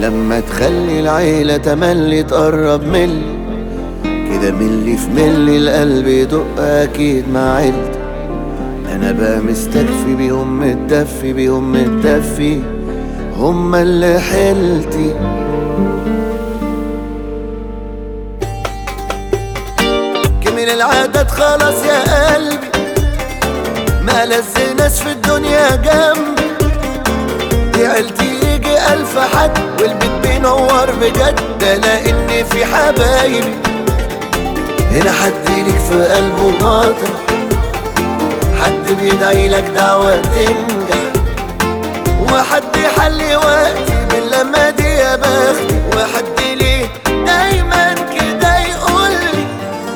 لما تخلي العيلة تملي تقرب ملي كده ملي في ملي القلب يدق أكيد مع عيلتي. أنا بقى مستكفي بيهم متدفي بيهم متدفي هما اللي حيلتي. كمل العادات خلاص يا قلبي ما لز ناس في الدنيا جنبي. دي عيلتي يجي ألف حد والبيت بينور بجد. لأن في حبايبي هنا حد ليك في قلبه مطرح، حد بيدعي لك دعوة تنجح، وحد يحلي وقتي من لما دي يا بختي، وحد ليه دايما كده يقولي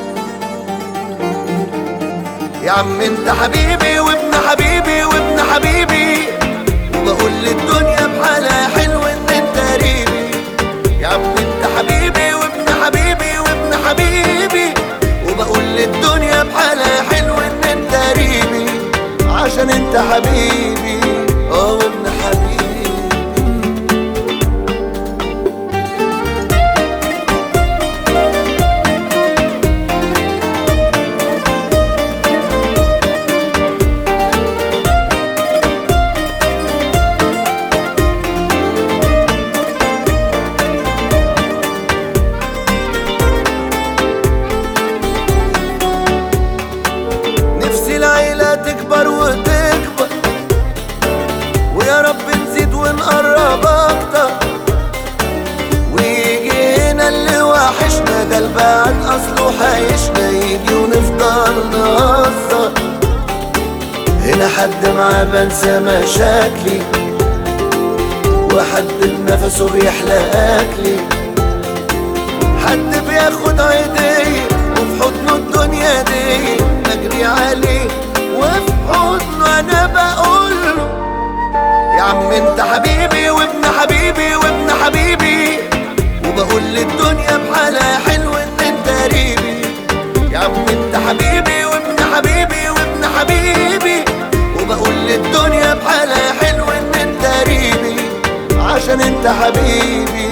يا عم انت حبيبي وابن حبيبي وابن حبيبي. وبقول للدنيا بحالها حلو ان انت قريبي. يا عم انت حبيبي وابن حبيبي وابن حبيبي. وبقول للدنيا بحالها حلو ان انت قريبي عشان انت حبيبي وابن حبيبي. العيلة تكبر وتكبر ويا رب نزيد ونقرب اكتر، ويجي هنا اللي وحشنا ده البعد اصله حيشنا، يجي ونفضل نهزر هنا حد معاه بنسى مشاكلي، وحد بنفسه بيحلى اكلي، حد بياخد عيدية وفي حضنه الدنيا دي بجري عليه، وفي حضنه انا بقوله يا عم انت حبيبي وابن حبيبي وابن حبيبي. وبقول للدنيا بحالها حلو ان انت قريبي. يا عم انت حبيبي وابن حبيبي وابن حبيبي. وبقول للدنيا بحالها حلو ان انت قريبي عشان انت حبيبي